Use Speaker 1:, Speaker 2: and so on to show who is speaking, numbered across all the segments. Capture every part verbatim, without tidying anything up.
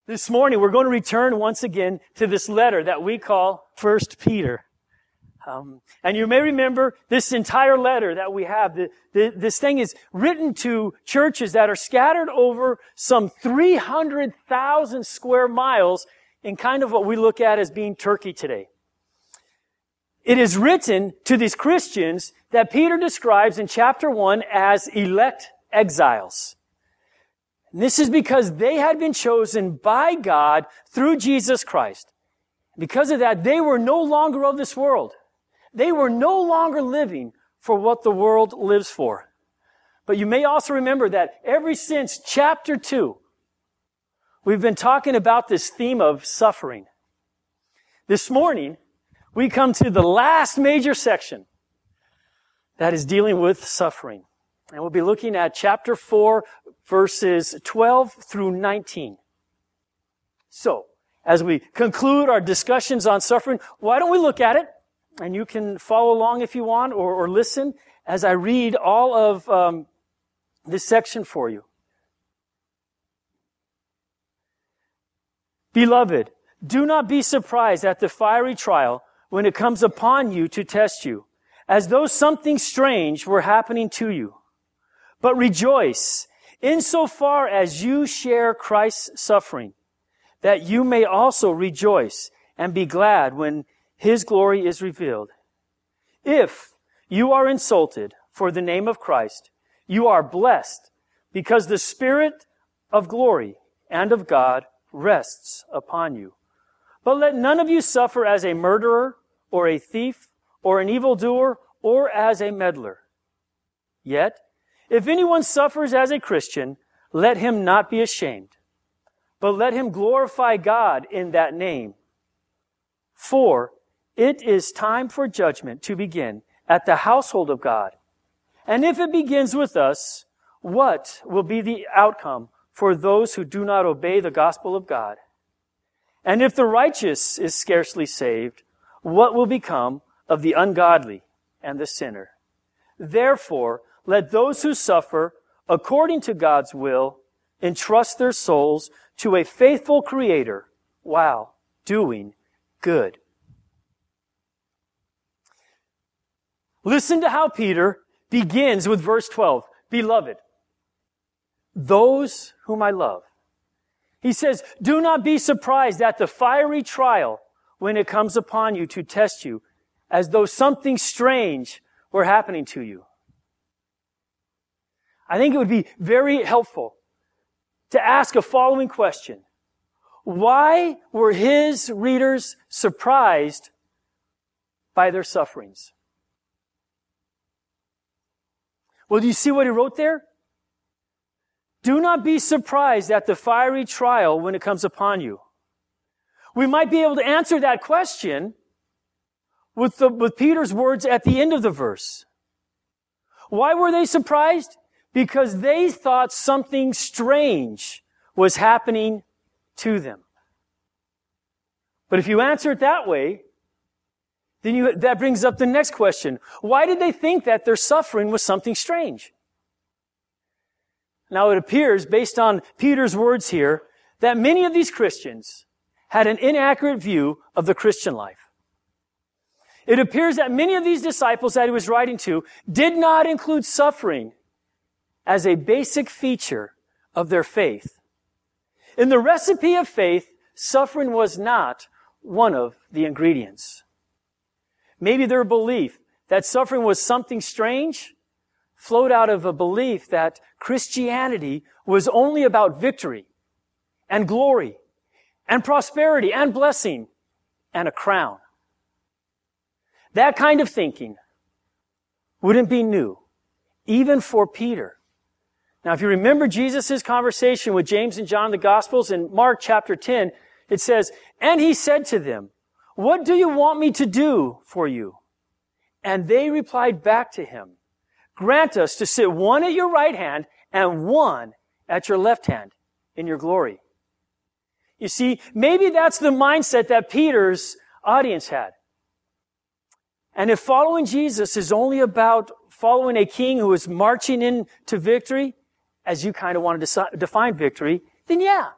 Speaker 1: This morning, we're going to return once again to this letter that we call First Peter. Um, and you may remember this entire letter that we have. The, the, this thing is written to churches that are scattered over some three hundred thousand square miles in kind of what we look at as being Turkey today. It is written to these Christians that Peter describes in chapter one as elect exiles. And this is because they had been chosen by God through Jesus Christ. Because of that, they were no longer of this world. They were no longer living for what the world lives for. But you may also remember that ever since chapter two, we've been talking about this theme of suffering. This morning, we come to the last major section that is dealing with suffering. And we'll be looking at chapter four, verses twelve through nineteen. So, as we conclude our discussions on suffering, why don't we look at it? And you can follow along if you want, or, or listen as I read all of um, this section for you. Beloved, do not be surprised at the fiery trial when it comes upon you to test you, as though something strange were happening to you. But rejoice, insofar as you share Christ's suffering, that you may also rejoice and be glad when His glory is revealed. If you are insulted for the name of Christ, you are blessed, because the Spirit of glory and of God rests upon you. But let none of you suffer as a murderer, or a thief, or an evildoer, or as a meddler. Yet, if anyone suffers as a Christian, let him not be ashamed, but let him glorify God in that name. For it is time for judgment to begin at the household of God. And if it begins with us, what will be the outcome for those who do not obey the gospel of God? And if the righteous is scarcely saved, what will become of the ungodly and the sinner? Therefore, let those who suffer according to God's will entrust their souls to a faithful Creator while doing good. Listen to how Peter begins with verse twelve. Beloved, those whom I love. He says, do not be surprised at the fiery trial when it comes upon you to test you, as though something strange were happening to you. I think it would be very helpful to ask a following question. Why were his readers surprised by their sufferings? Well, do you see what he wrote there? Do not be surprised at the fiery trial when it comes upon you. We might be able to answer that question with, the, with Peter's words at the end of the verse. Why were they surprised? Because they thought something strange was happening to them. But if you answer it that way, then you, that brings up the next question. Why did they think that their suffering was something strange? Now it appears, based on Peter's words here, that many of these Christians had an inaccurate view of the Christian life. It appears that many of these disciples that he was writing to did not include suffering as a basic feature of their faith. In the recipe of faith, suffering was not one of the ingredients. Maybe their belief that suffering was something strange flowed out of a belief that Christianity was only about victory and glory and prosperity and blessing and a crown. That kind of thinking wouldn't be new, even for Peter. Now, if you remember Jesus' conversation with James and John in the Gospels in Mark chapter ten, it says, and he said to them, what do you want me to do for you? And they replied back to him, grant us to sit one at your right hand and one at your left hand in your glory. You see, maybe that's the mindset that Peter's audience had. And if following Jesus is only about following a king who is marching into victory, as you kind of want to define victory, then yeah,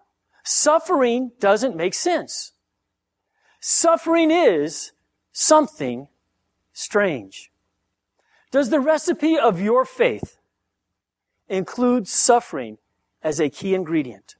Speaker 1: suffering doesn't make sense. Suffering is something strange. Does the recipe of your faith include suffering as a key ingredient?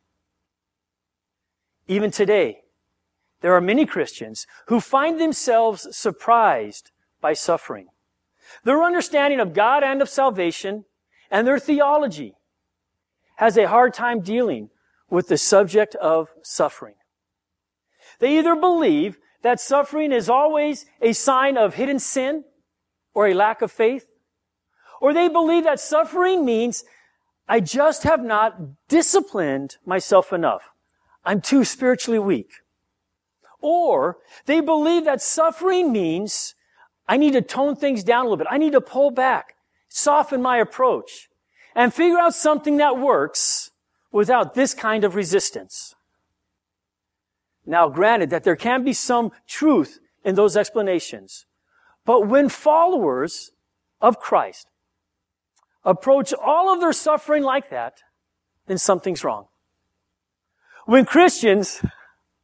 Speaker 1: Even today, there are many Christians who find themselves surprised by suffering. Their understanding of God and of salvation and their theology has a hard time dealing with the subject of suffering. They either believe that suffering is always a sign of hidden sin or a lack of faith, or they believe that suffering means I just have not disciplined myself enough. I'm too spiritually weak. Or they believe that suffering means I need to tone things down a little bit. I need to pull back, soften my approach, and figure out something that works without this kind of resistance. Now, granted that there can be some truth in those explanations, but when followers of Christ approach all of their suffering like that, then something's wrong. When Christians, I'm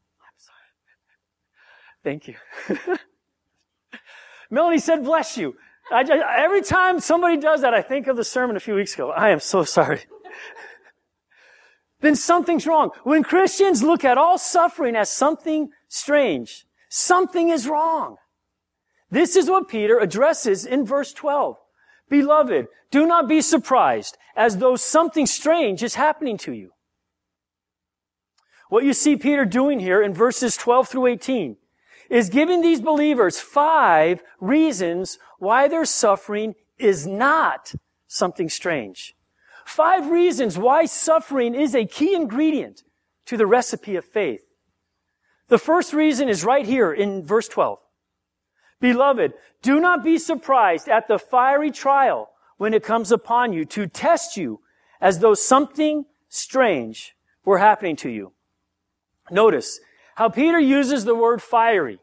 Speaker 1: sorry. Thank you. Melanie said, bless you. I just, every time somebody does that, I think of the sermon a few weeks ago. I am so sorry. Then something's wrong. When Christians look at all suffering as something strange, something is wrong. This is what Peter addresses in verse twelve. Beloved, do not be surprised as though something strange is happening to you. What you see Peter doing here in verses twelve through eighteen is giving these believers five reasons why their suffering is not something strange. Five reasons why suffering is a key ingredient to the recipe of faith. The first reason is right here in verse twelve. Beloved, do not be surprised at the fiery trial when it comes upon you to test you as though something strange were happening to you. Notice how Peter uses the word fiery.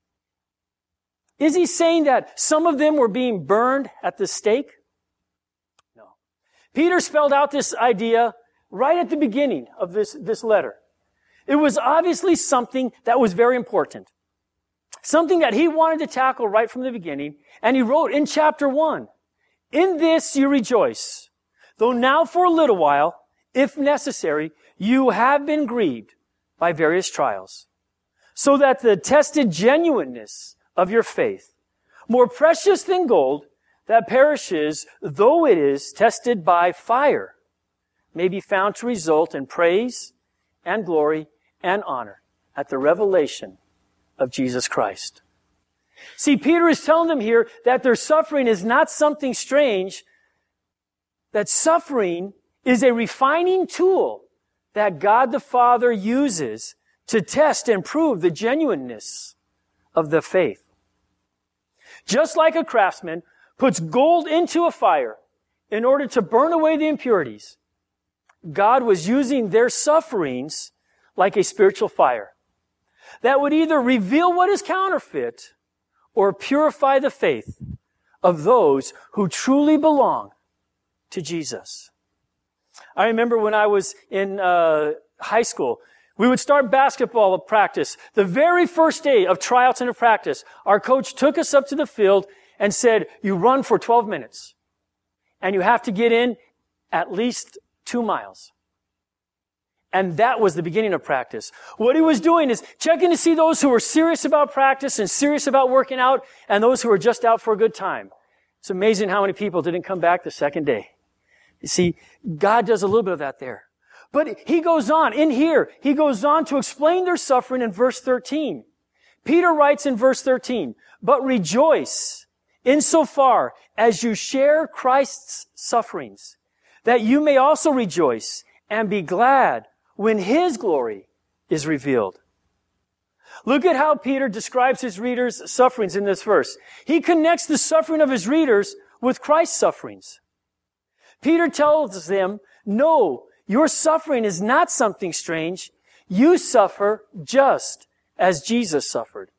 Speaker 1: Is he saying that some of them were being burned at the stake? No. Peter spelled out this idea right at the beginning of this, this letter. It was obviously something that was very important. Something that he wanted to tackle right from the beginning. And he wrote in chapter one, in this you rejoice, though now for a little while, if necessary, you have been grieved by various trials, so that the tested genuineness of your faith, more precious than gold that perishes, though it is tested by fire, may be found to result in praise and glory and honor at the revelation of Jesus Christ. See, Peter is telling them here that their suffering is not something strange, that suffering is a refining tool that God the Father uses to test and prove the genuineness of the faith. Just like a craftsman puts gold into a fire in order to burn away the impurities, God was using their sufferings like a spiritual fire that would either reveal what is counterfeit or purify the faith of those who truly belong to Jesus. I remember when I was in uh, high school, we would start basketball practice. The very first day of tryouts and of practice, our coach took us up to the field and said, you run for twelve minutes. And you have to get in at least two miles. And that was the beginning of practice. What he was doing is checking to see those who were serious about practice and serious about working out and those who were just out for a good time. It's amazing how many people didn't come back the second day. You see, God does a little bit of that there. But he goes on, in here, he goes on to explain their suffering in verse thirteen. Peter writes in verse thirteen, but rejoice insofar as you share Christ's sufferings, that you may also rejoice and be glad when his glory is revealed. Look at how Peter describes his readers' sufferings in this verse. He connects the suffering of his readers with Christ's sufferings. Peter tells them, no, your suffering is not something strange. You suffer just as Jesus suffered.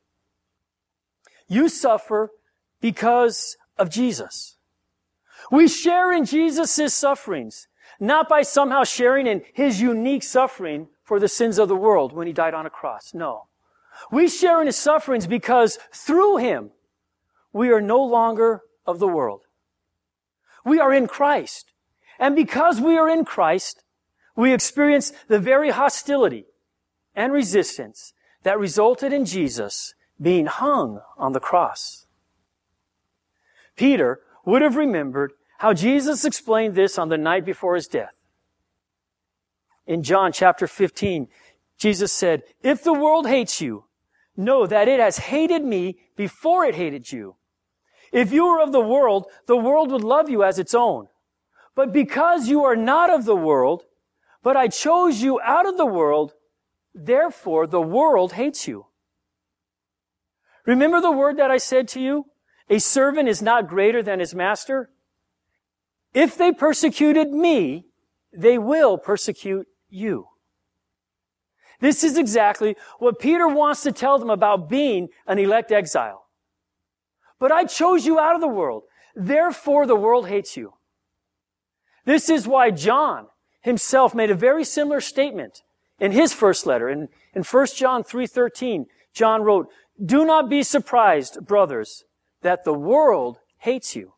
Speaker 1: You suffer because of Jesus. We share in Jesus' sufferings Not by somehow sharing in his unique suffering for the sins of the world when he died on a cross. No. We share in his sufferings because through him, we are no longer of the world. We are in Christ. And because we are in Christ, we experience the very hostility and resistance that resulted in Jesus being hung on the cross. Peter would have remembered how Jesus explained this on the night before his death. In John chapter fifteen, Jesus said, "If the world hates you, know that it has hated me before it hated you. If you were of the world, the world would love you as its own. But because you are not of the world, but I chose you out of the world, therefore the world hates you." Remember the word that I said to you? A servant is not greater than his master. If they persecuted me, they will persecute you. This is exactly what Peter wants to tell them about being an elect exile. But I chose you out of the world. Therefore, the world hates you. This is why John himself made a very similar statement in his first letter. In, in First John three thirteen, John wrote, "Do not be surprised, brothers, that the world hates you."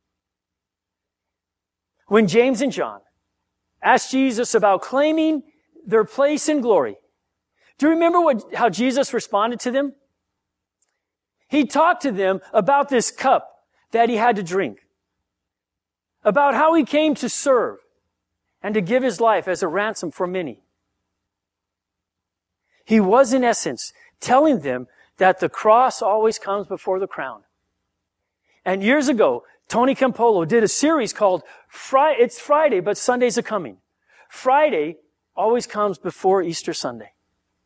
Speaker 1: When James and John asked Jesus about claiming their place in glory, do you remember what, how Jesus responded to them? He talked to them about this cup that he had to drink, about how he came to serve and to give his life as a ransom for many. He was, in essence, telling them that the cross always comes before the crown. And years ago, Tony Campolo did a series called Friday, It's Friday, but Sundays are coming. Friday always comes before Easter Sunday.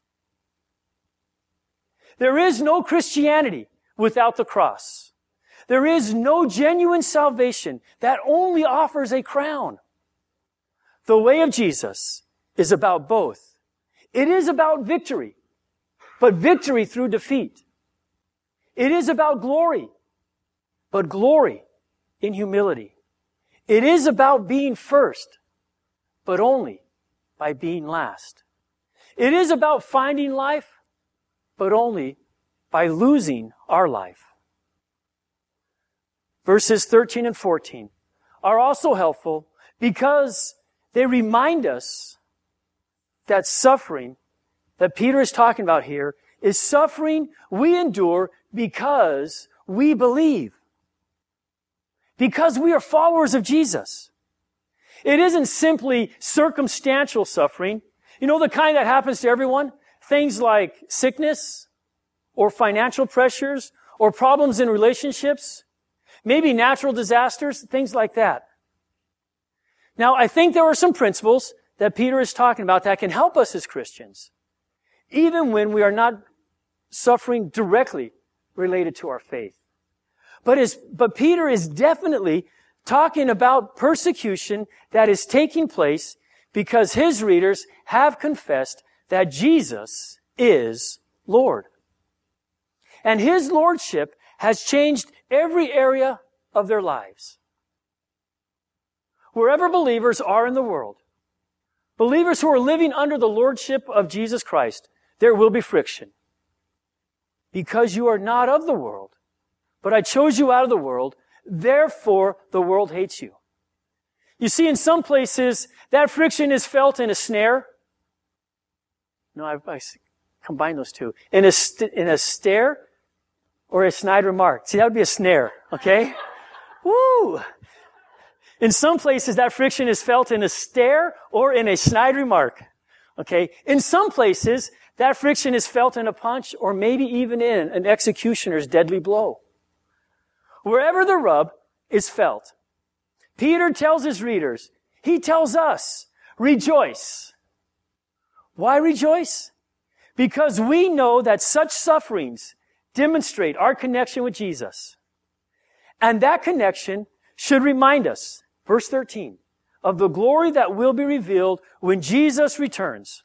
Speaker 1: There is no Christianity without the cross. There is no genuine salvation that only offers a crown. The way of Jesus is about both. It is about victory, but victory through defeat. It is about glory, but glory in humility. It is about being first, but only by being last. It is about finding life, but only by losing our life. Verses thirteen and fourteen are also helpful because they remind us that suffering that Peter is talking about here is suffering we endure because we believe. Because we are followers of Jesus. It isn't simply circumstantial suffering. You know, the kind that happens to everyone? Things like sickness, or financial pressures, or problems in relationships, maybe natural disasters, things like that. Now, I think there are some principles that Peter is talking about that can help us as Christians, even when we are not suffering directly related to our faith. But, is, but Peter is definitely talking about persecution that is taking place because his readers have confessed that Jesus is Lord. And his lordship has changed every area of their lives. Wherever believers are in the world, believers who are living under the lordship of Jesus Christ, there will be friction. Because you are not of the world, but I chose you out of the world, therefore the world hates you. You see, in some places, that friction is felt in a snare. No, I, I combine those two. In a, st- in a stare or a snide remark. See, that would be a snare, okay? Woo! In some places, that friction is felt in a stare or in a snide remark, okay? In some places, that friction is felt in a punch or maybe even in an executioner's deadly blow. Wherever the rub is felt, Peter tells his readers, he tells us, rejoice. Why rejoice? Because we know that such sufferings demonstrate our connection with Jesus. And that connection should remind us, verse thirteen, of the glory that will be revealed when Jesus returns.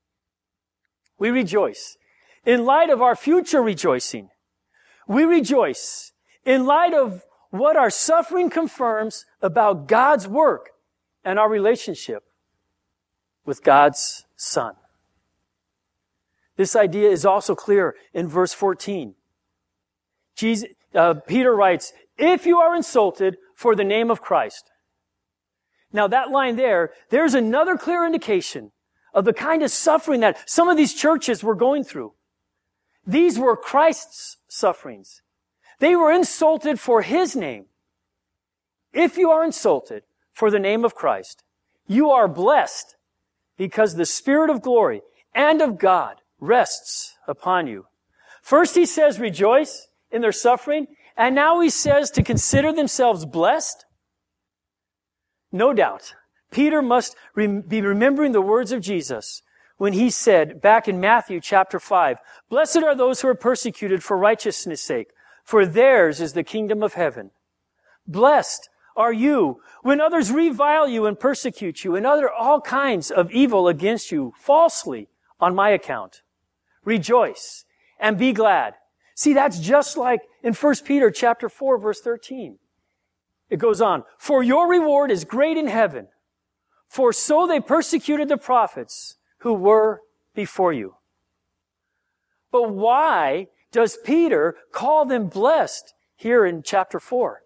Speaker 1: We rejoice. In light of our future rejoicing, we rejoice in light of what our suffering confirms about God's work and our relationship with God's Son. This idea is also clear in verse fourteen. Jesus, uh, Peter writes, if you are insulted for the name of Christ. Now that line there, there's another clear indication of the kind of suffering that some of these churches were going through. These were Christ's sufferings. They were insulted for His name. If you are insulted for the name of Christ, you are blessed because the Spirit of glory and of God rests upon you. First He says rejoice in their suffering, and now He says to consider themselves blessed. No doubt, Peter must rem- be remembering the words of Jesus when He said back in Matthew chapter five, blessed are those who are persecuted for righteousness' sake, for theirs is the kingdom of heaven. Blessed are you when others revile you and persecute you and utter all kinds of evil against you falsely on my account. Rejoice and be glad. See, that's just like in First Peter chapter four, verse thirteen. It goes on, for your reward is great in heaven, for so they persecuted the prophets who were before you. But why does Peter call them blessed here in chapter four?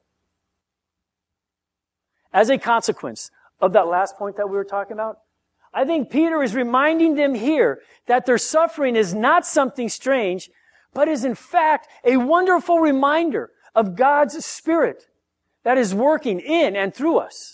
Speaker 1: As a consequence of that last point that we were talking about, I think Peter is reminding them here that their suffering is not something strange, but is in fact a wonderful reminder of God's Spirit that is working in and through us.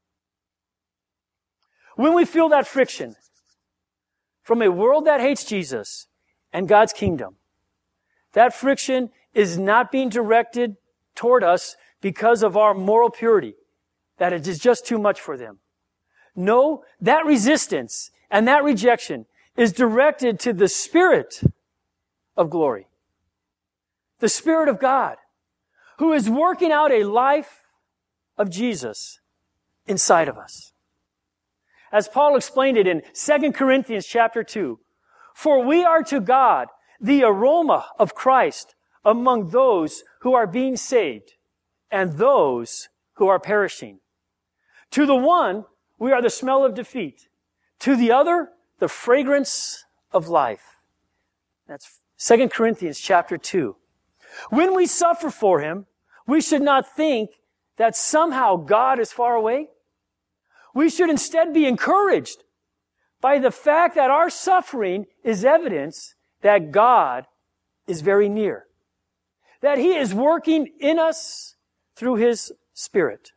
Speaker 1: When we feel that friction from a world that hates Jesus and God's kingdom, that friction is not being directed toward us because of our moral purity, that it is just too much for them. No, that resistance and that rejection is directed to the Spirit of glory, the Spirit of God, who is working out a life of Jesus inside of us. As Paul explained it in Second Corinthians chapter two, for we are to God the aroma of Christ among those who are being saved and those who are perishing. To the one, we are the smell of defeat. To the other, the fragrance of life. That's Second Corinthians chapter two. When we suffer for Him, we should not think that somehow God is far away. We should instead be encouraged by the fact that our suffering is evidence that God is very near. That He is working in us through His Spirit.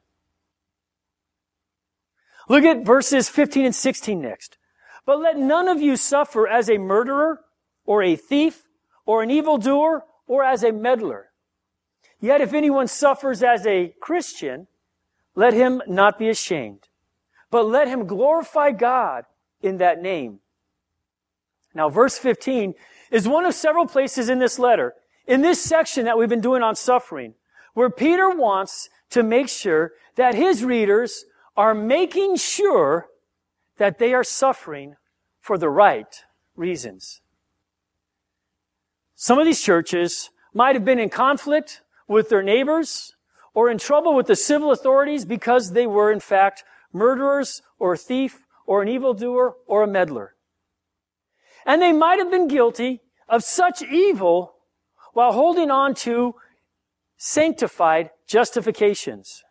Speaker 1: Look at verses fifteen and sixteen next. But let none of you suffer as a murderer, or a thief, or an evildoer, or as a meddler. Yet if anyone suffers as a Christian, let him not be ashamed, but let him glorify God in that name. Now, verse fifteen is one of several places in this letter, in this section that we've been doing on suffering, where Peter wants to make sure that his readers are making sure that they are suffering for the right reasons. Some of these churches might have been in conflict with their neighbors or in trouble with the civil authorities because they were, in fact, murderers or a thief or an evildoer or a meddler. And they might have been guilty of such evil while holding on to sanctified justifications.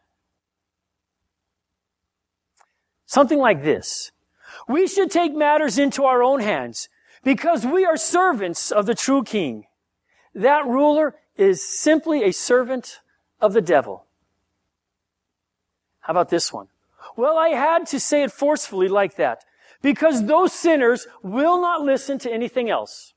Speaker 1: Something like this. We should take matters into our own hands because we are servants of the true King. That ruler is simply a servant of the devil. How about this one? Well, I had to say it forcefully like that because those sinners will not listen to anything else.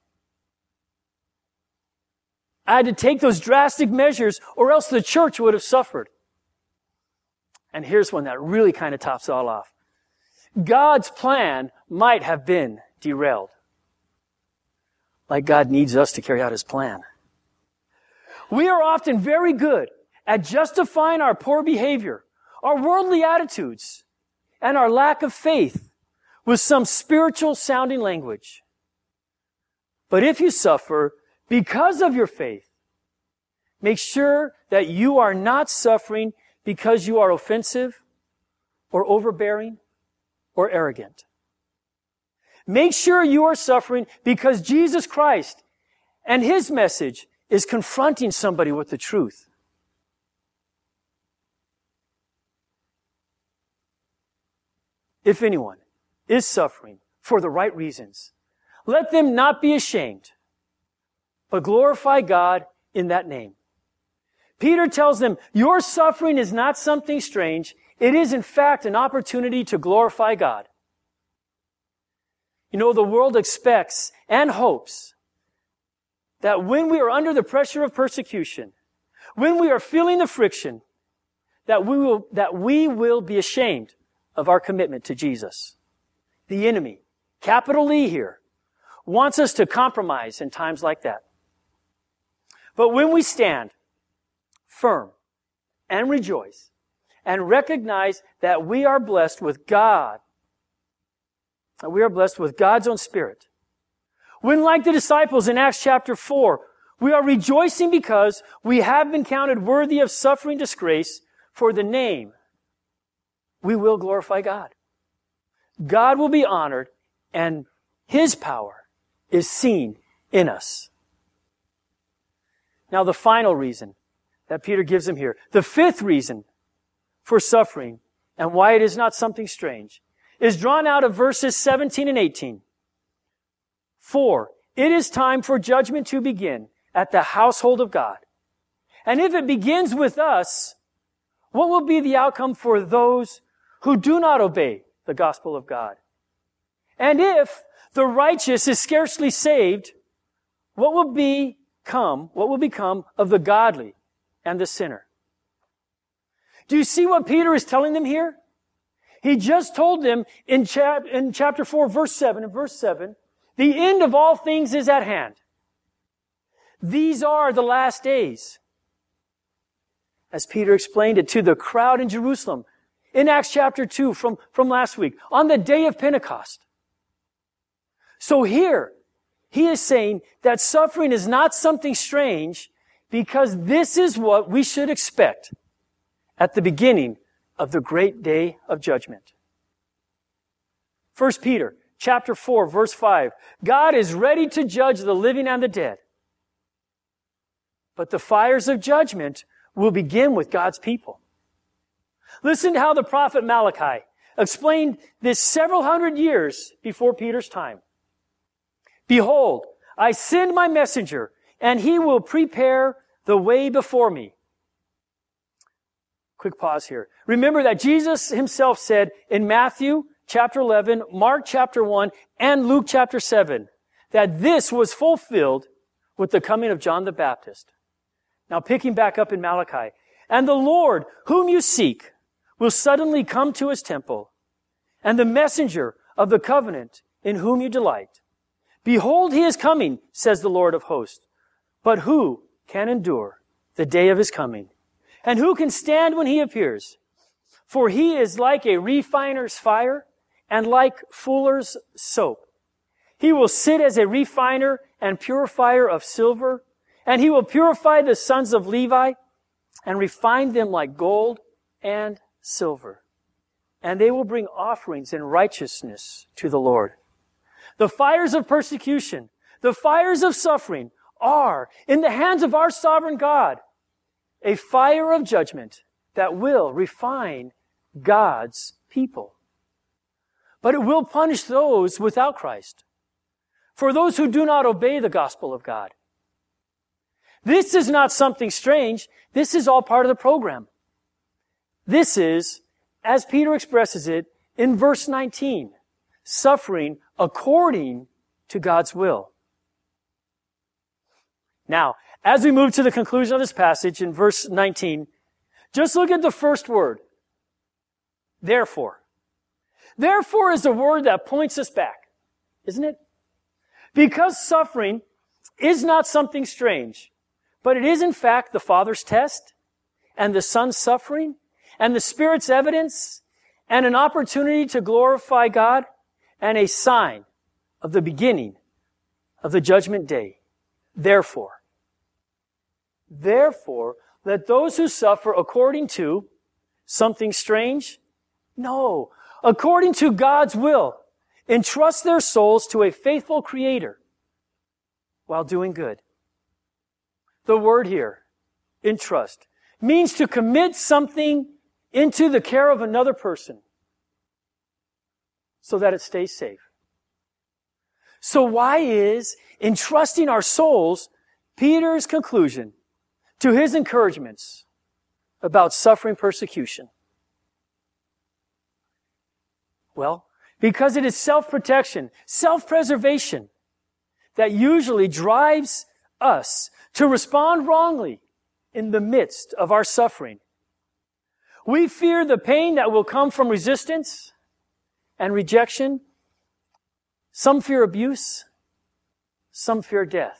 Speaker 1: I had to take those drastic measures or else the church would have suffered. And here's one that really kind of tops it all off. God's plan might have been derailed. Like God needs us to carry out His plan. We are often very good at justifying our poor behavior, our worldly attitudes, and our lack of faith with some spiritual sounding language. But if you suffer because of your faith, make sure that you are not suffering because you are offensive or overbearing or arrogant. Make sure you are suffering because Jesus Christ and His message is confronting somebody with the truth. If anyone is suffering for the right reasons, let them not be ashamed, but glorify God in that name. Peter tells them, your suffering is not something strange. It is, in fact, an opportunity to glorify God. You know, the world expects and hopes that when we are under the pressure of persecution, when we are feeling the friction, that we will, that we will be ashamed of our commitment to Jesus. The enemy, capital E here, wants us to compromise in times like that. But when we stand firm and rejoice and recognize that we are blessed with God, that we are blessed with God's own Spirit, when, like the disciples in Acts chapter four, we are rejoicing because we have been counted worthy of suffering disgrace for the name, we will glorify God. God will be honored, and His power is seen in us. Now, the final reason that Peter gives him here, the fifth reason for suffering and why it is not something strange, is drawn out of verses seventeen and eighteen. For it is time for judgment to begin at the household of God. And if it begins with us, what will be the outcome for those who do not obey the gospel of God? And if the righteous is scarcely saved, what will become, what will become of the godly and the sinner? Do you see what Peter is telling them here? He just told them in, chap- in chapter four, verse seven, in verse seven, the end of all things is at hand. These are the last days. As Peter explained it to the crowd in Jerusalem in Acts chapter two from, from last week, on the day of Pentecost. So here, he is saying that suffering is not something strange because this is what we should expect at the beginning of the great day of judgment. First Peter chapter four, verse five. God is ready to judge the living and the dead. But the fires of judgment will begin with God's people. Listen to how the prophet Malachi explained this several hundred years before Peter's time. Behold, I send my messenger, and he will prepare the way before me. Quick pause here. Remember that Jesus himself said in Matthew chapter eleven, Mark chapter one, and Luke chapter seven, that this was fulfilled with the coming of John the Baptist. Now picking back up in Malachi, and the Lord whom you seek will suddenly come to his temple, and the messenger of the covenant in whom you delight. Behold, he is coming, says the Lord of hosts. But who can endure the day of his coming? And who can stand when he appears? For he is like a refiner's fire and like fuller's soap. He will sit as a refiner and purifier of silver, and he will purify the sons of Levi and refine them like gold and silver. And they will bring offerings in righteousness to the Lord. The fires of persecution, the fires of suffering are, in the hands of our sovereign God, a fire of judgment that will refine God's people. But it will punish those without Christ, for those who do not obey the gospel of God. This is not something strange. This is all part of the program. This is, as Peter expresses it in verse nineteen, suffering according to God's will. Now, as we move to the conclusion of this passage in verse nineteen, just look at the first word. Therefore. Therefore is a word that points us back, isn't it? Because suffering is not something strange, but it is in fact the Father's test, and the Son's suffering, and the Spirit's evidence, and an opportunity to glorify God, and a sign of the beginning of the judgment day. Therefore, therefore, let those who suffer according to something strange No. According to God's will, entrust their souls to a faithful Creator while doing good. The word here, entrust, means to commit something into the care of another person so that it stays safe. So why is entrusting our souls Peter's conclusion to his encouragements about suffering persecution? Well, because it is self-protection, self-preservation that usually drives us to respond wrongly in the midst of our suffering. We fear the pain that will come from resistance and rejection. Some fear abuse. Some fear death.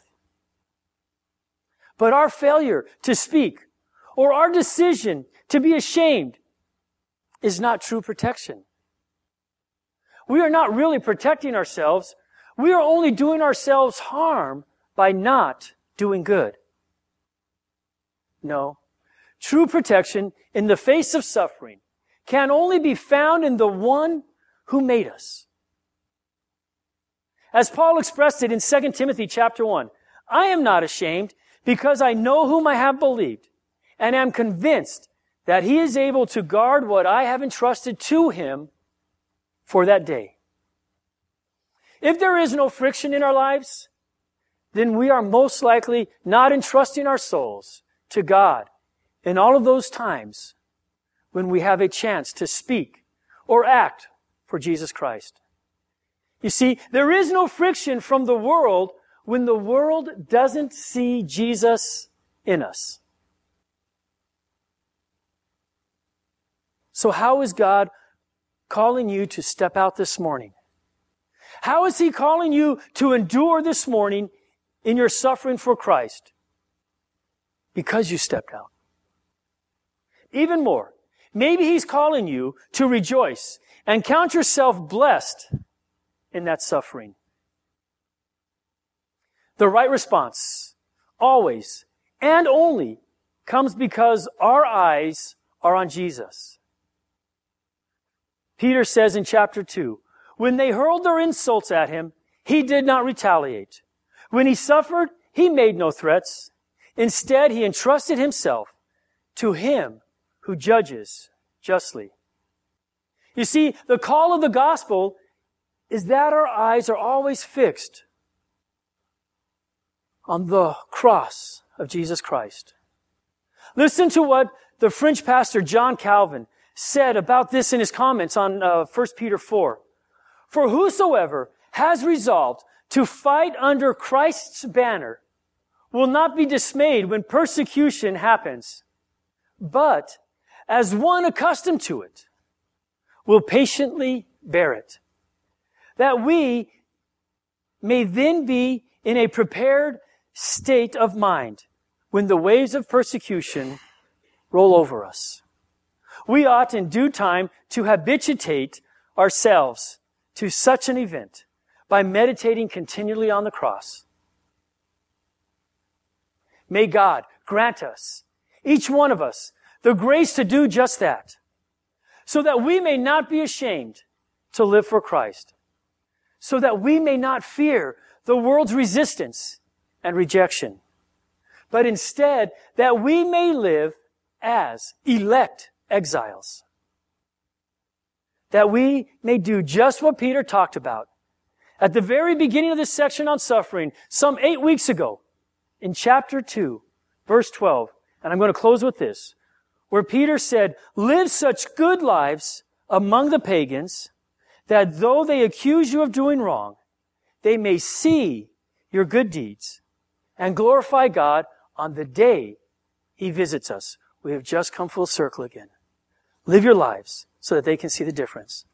Speaker 1: But our failure to speak or our decision to be ashamed is not true protection. We are not really protecting ourselves. We are only doing ourselves harm by not doing good. No. True protection in the face of suffering can only be found in the one who made us. As Paul expressed it in Second Timothy chapter one, I am not ashamed because I know whom I have believed and am convinced that he is able to guard what I have entrusted to him for that day. If there is no friction in our lives, then we are most likely not entrusting our souls to God in all of those times when we have a chance to speak or act for Jesus Christ. You see, there is no friction from the world when the world doesn't see Jesus in us. So how is God calling you to step out this morning? How is He calling you to endure this morning in your suffering for Christ? Because you stepped out. Even more, maybe He's calling you to rejoice and count yourself blessed in that suffering. The right response, always and only, comes because our eyes are on Jesus. Peter says in chapter two, when they hurled their insults at him, he did not retaliate. When he suffered, he made no threats. Instead, he entrusted himself to him who judges justly. You see, the call of the gospel is that our eyes are always fixed on the cross of Jesus Christ. Listen to what the French pastor John Calvin said about this in his comments on uh, First Peter four. For whosoever has resolved to fight under Christ's banner will not be dismayed when persecution happens, but as one accustomed to it, will patiently bear it, that we may then be in a prepared state of mind when the waves of persecution roll over us. We ought in due time to habituate ourselves to such an event by meditating continually on the cross. May God grant us, each one of us, the grace to do just that, so that we may not be ashamed to live for Christ, so that we may not fear the world's resistance and rejection, but instead that we may live as elect exiles. That we may do just what Peter talked about at the very beginning of this section on suffering, some eight weeks ago, in chapter two, verse twelve. And I'm going to close with this, where Peter said, live such good lives among the pagans, that though they accuse you of doing wrong, they may see your good deeds and glorify God on the day He visits us. We have just come full circle again. Live your lives so that they can see the difference.